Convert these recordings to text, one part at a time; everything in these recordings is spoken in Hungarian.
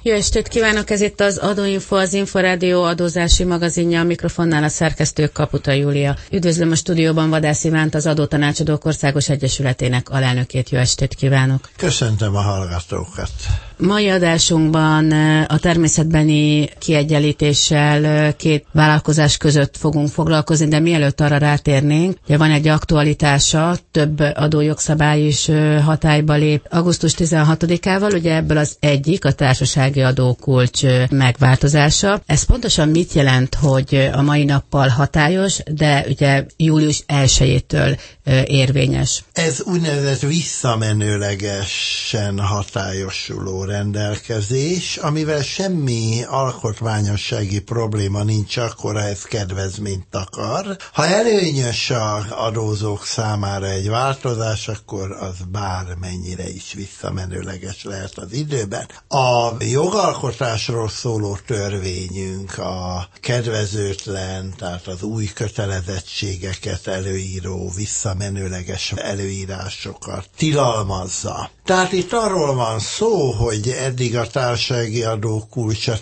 Jó estét kívánok, ez itt az Adóinfo, az Inforádió adózási magazinja, a mikrofonnál a szerkesztő Kaputa Júlia. Üdvözlöm a stúdióban Vadász Ivánt, az Adótanácsadók Országos Egyesületének alelnökét. Jó estét kívánok! Köszöntöm a hallgatókat! Mai adásunkban a természetbeni kiegyenlítéssel két vállalkozás között fogunk foglalkozni, de mielőtt arra rátérnénk, ugye van egy aktualitása, több adójogszabály is hatályba lép augusztus 16-ával, ugye ebből az egyik a társasági adókulcs megváltozása. Ez pontosan mit jelent, hogy a mai nappal hatályos, de ugye július 1-től érvényes? Ez úgynevezett visszamenőlegesen hatályosuló rendelkezés, amivel semmi alkotmányossági probléma nincs, akkor ez kedvezményt akar. Ha előnyös az adózók számára egy változás, akkor az bármennyire is visszamenőleges lehet az időben. A jogalkotásról szóló törvényünk a kedvezőtlen, tehát az új kötelezettségeket előíró visszamenőleges előírásokat tilalmazza. Tehát itt arról van szó, hogy eddig a társasági adó kulcsa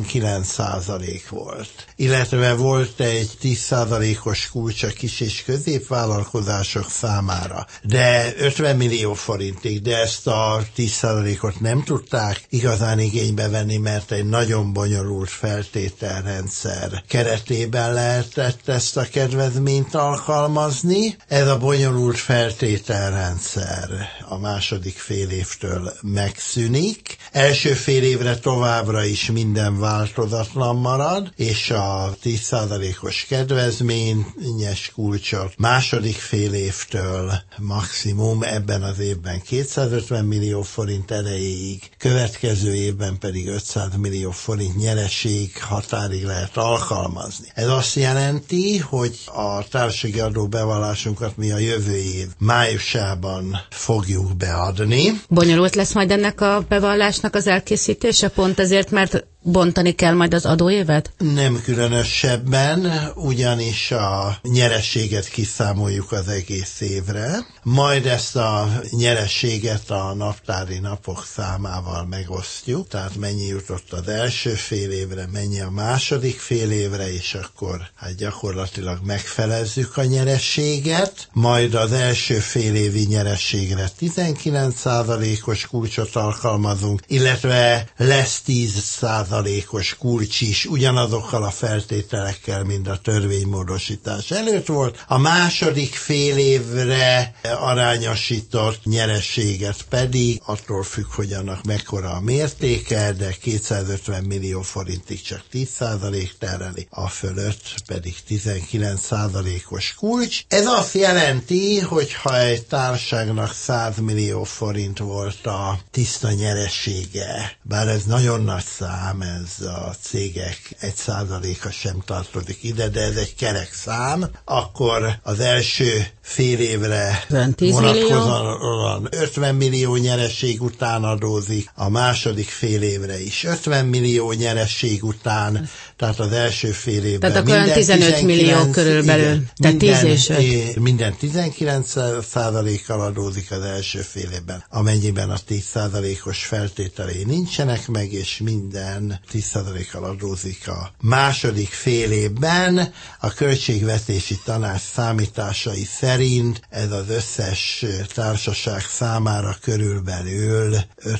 19% volt, illetve volt egy 10%-os kulcs a kis és középvállalkozások számára, de 50 millió forintig, de ezt a 10%-ot nem tudták igazán igénybe venni, mert egy nagyon bonyolult feltételrendszer keretében lehetett ezt a kedvezményt alkalmazni. Ez a bonyolult feltételrendszer a második fél évtől megszűnik. Első fél évre továbbra is minden változatlan marad, és a 10%-os kedvezményes kulcsot második fél évtől maximum ebben az évben 250 millió forint erejéig, következő évben pedig 500 millió forint nyereség határig lehet alkalmazni. Ez azt jelenti, hogy a társasági adóbevallásunkat mi a jövő év májusában fogjuk beadni. Bonyolult lesz majd ennek a bevallásnak az elkészítése, pont ezért, mert bontani kell majd az adóévet? Nem különösebben, ugyanis a nyerességet kiszámoljuk az egész évre, majd ezt a nyerességet a naptári napok számával megosztjuk, tehát mennyi jutott az első fél évre, mennyi a második fél évre, és akkor gyakorlatilag megfelezzük a nyerességet, majd az első fél évi nyerességre 19%-os kulcsot alkalmazunk, illetve lesz 10%-os kulcs is, ugyanazokkal a feltételekkel, mint a törvénymódosítás előtt volt. A második fél évre arányosított nyerességet pedig attól függ, hogy annak mekkora a mértéke, de 250 millió forintig csak 10% tereli, a fölött pedig 19%-os kulcs. Ez azt jelenti, hogy ha egy társaságnak 100 millió forint volt a tiszta nyeressége, bár ez nagyon nagy szám, ez a cégek 1%-a sem tartozik ide, de ez egy kerek szám, akkor az első fél évre vonatkozóan 50 millió nyereség után adózik, a második fél évre is 50 millió nyereség után, tehát az első fél évben tehát minden 15 millió körülbelül, igen, tehát 10 és 5. Minden 19%-kal adózik az első fél évben, amennyiben a 10%-os feltételei nincsenek meg, és minden 10%-kal adózik a második fél évben. A Költségvetési Tanács számításai szerint ez az összes társaság számára körülbelül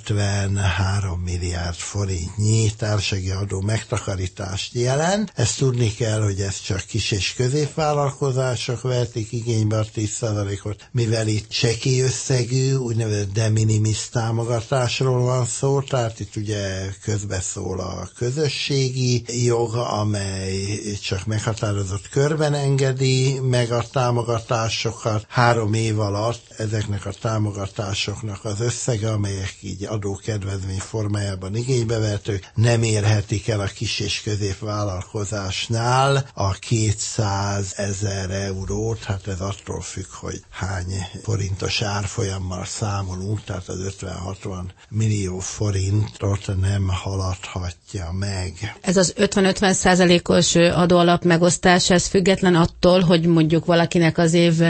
53 milliárd forintnyi társasági adó megtakarítást jelent. Ezt tudni kell, hogy ez csak kis és középvállalkozások vehetik igénybe a 10%-ot, mivel itt csekély összegű, úgynevezett de minimis támogatásról van szó, tehát itt ugye közbeszól a közösségi jog, amely csak meghatározott körben engedi meg a támogatásokat. 3 év alatt ezeknek a támogatásoknak az összege, amelyek így adókedvezmény formájában igénybe vehetők, nem érhetik el a kis és középvállalkozásnál a 200 000 eurót, hát ez attól függ, hogy hány forintos árfolyammal számolunk, tehát az 50-60 millió forintot nem haladhatja meg. Ez az 50-50%-os adóalap megosztás, ez független attól, hogy mondjuk valakinek az év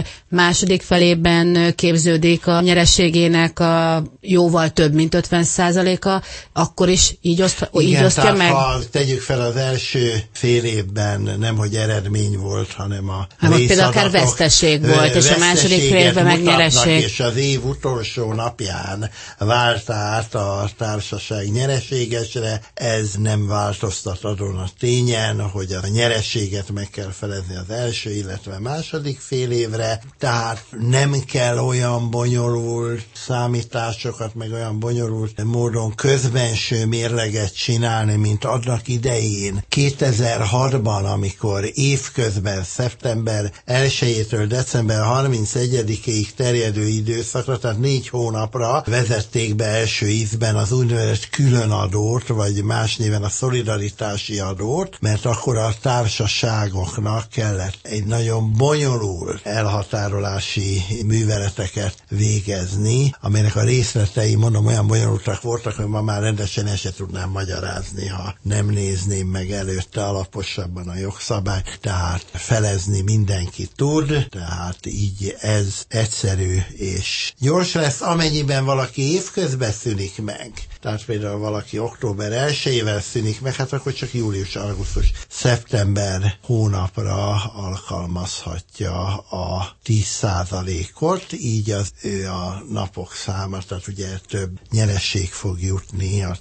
második felében képződik a nyereségének a jóval több, mint 50%-a, akkor is így osztja meg? Ha tegyük fel, az első fél évben nemhogy eredmény volt, hanem a részadatok például akár veszteség volt, és a második fél évben meg nyereség. És az év utolsó napján vált át a társaság nyereségesre, ez nem változtat azon a tényen, hogy a nyereséget meg kell felezni az első, illetve második fél évre, tehát nem kell olyan bonyolult számításokat, meg olyan bonyolult módon közbenső mérleget csinálni, mint annak idején 2006-ban, amikor évközben szeptember 1-től december 31-ig terjedő időszakra, tehát 4 hónapra vezették be első ízben az úgynevezett különadót, vagy más néven a szolidaritási adót, mert akkor a társaságoknak kellett egy nagyon bonyolult elhatárolási műveleteket végezni, amelynek a részletei, mondom, olyan bonyolultak voltak, hogy ma már rendesen el se tudnám magyarázni, ha nem nézném meg előtte alaposabban a jogszabályt, tehát felezni mindenki tud, tehát így ez egyszerű és gyors lesz, amennyiben valaki évközben szűnik meg. Tehát például valaki október 1-ével szűnik meg, hát akkor csak július, augusztus, szeptember hónapra alkalmazhatja a 10%-ot, így az ő a napok száma, tehát ugye több nyereség fog jutni a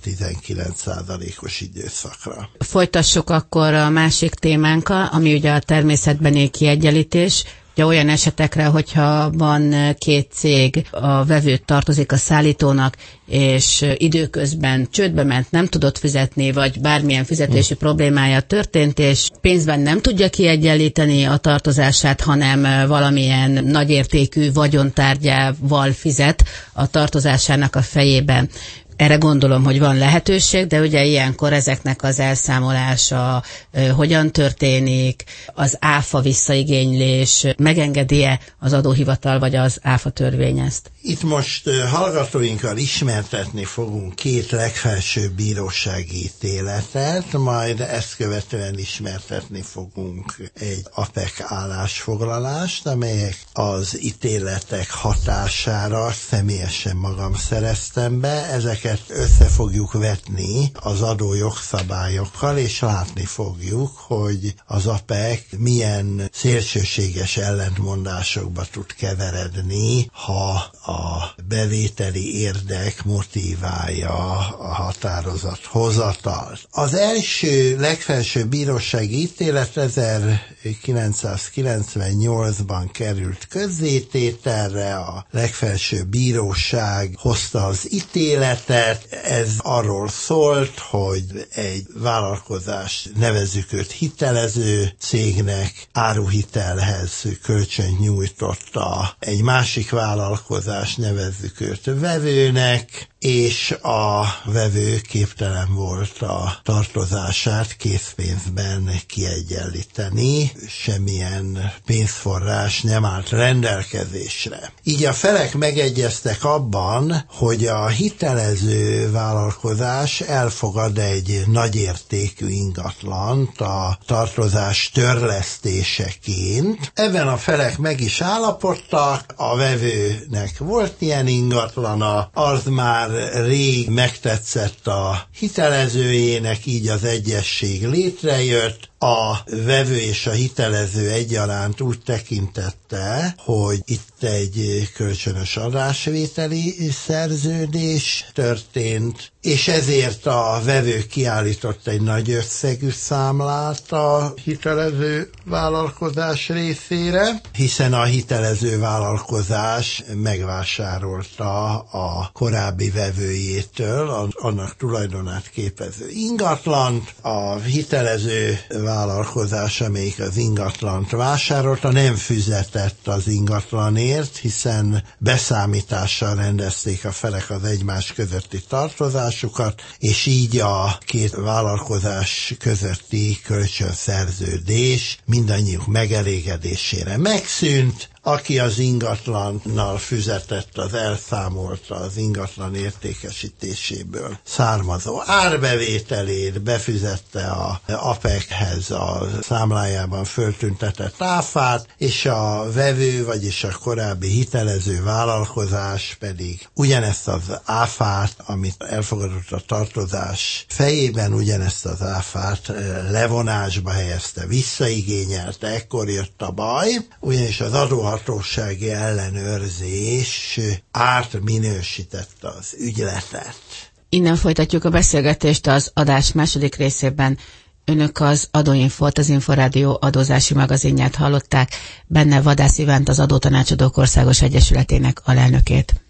19%-os időszakra. Folytassuk akkor a másik témánkkal, ami ugye a természetbeni kiegyenlítés. Ugye olyan esetekre, hogyha van 2 cég, a vevő tartozik a szállítónak, és időközben csődbe ment, nem tudott fizetni, vagy bármilyen fizetési problémája történt, és pénzben nem tudja kiegyenlíteni a tartozását, hanem valamilyen nagyértékű vagyontárgyával fizet a tartozásának a fejében. Erre gondolom, hogy van lehetőség, de ugye ilyenkor ezeknek az elszámolása hogyan történik, az áfa visszaigénylés, megengedi-e az adóhivatal vagy az áfa törvény ezt? Itt most hallgatóinkkal ismertetni fogunk 2 legfelsőbb bírósági ítéletet, majd ezt követően ismertetni fogunk egy APEC állásfoglalást, amelyek az ítéletek hatására személyesen magam szereztem be. Ezeket össze fogjuk vetni az adójogszabályokkal, és látni fogjuk, hogy az APEC milyen szélsőséges ellentmondásokba tud keveredni, ha a bevételi érdek motiválja a határozathozatalt. Az első legfelsőbb bírósági ítélet 1998-ban került közzétételre, a legfelsőbb bíróság hozta az ítéletet, ez arról szólt, hogy egy vállalkozás, nevezzük őt hitelező cégnek, áruhitelhez kölcsönt nyújtotta egy másik vállalkozás, nevezzük őt vevőnek, és a vevő képtelen volt a tartozását készpénzben kiegyenlíteni, semmilyen pénzforrás nem állt rendelkezésre. Így a felek megegyeztek abban, hogy a hitelező vállalkozás elfogad egy nagyértékű ingatlant a tartozás törlesztéseként. Ebben a felek meg is állapodtak, a vevőnek volt ilyen ingatlana, az már rég megtetszett a hitelezőjének, így az egyesség létrejött. A vevő és a hitelező egyaránt úgy tekintette, hogy itt egy kölcsönös adásvételi szerződés történt, és ezért a vevő kiállított egy nagy összegű számlát a hitelező vállalkozás részére, hiszen a hitelező vállalkozás megvásárolta a korábbi vevőjétől annak tulajdonát képező ingatlant. A hitelező vállalkozás, amelyik az ingatlant vásárolta, nem fizetett az ingatlanért, hiszen beszámítással rendezték a felek az egymás közötti tartozásukat, és így a 2 vállalkozás közötti kölcsönszerződés mindannyiuk megelégedésére megszűnt. aki az ingatlannal füzetett, az elszámolta az ingatlan értékesítéséből származó árbevételét, befizette a APEC-hez a számlájában föltüntetett áfát, és a vevő, vagyis a korábbi hitelező vállalkozás pedig ugyanezt az áfát, amit elfogadott a tartozás fejében, ugyanezt az áfát levonásba helyezte, visszaigényelte, ekkor jött a baj, ugyanis az adóhatósági ellenőrzés átminősítette az ügyletet. Innen folytatjuk a beszélgetést az adás második részében. Önök az Adóinfót, az Inforádió adózási magazinját hallották, benne Vadász Ivánt, az Adótanácsadók Országos Egyesületének alelnökét.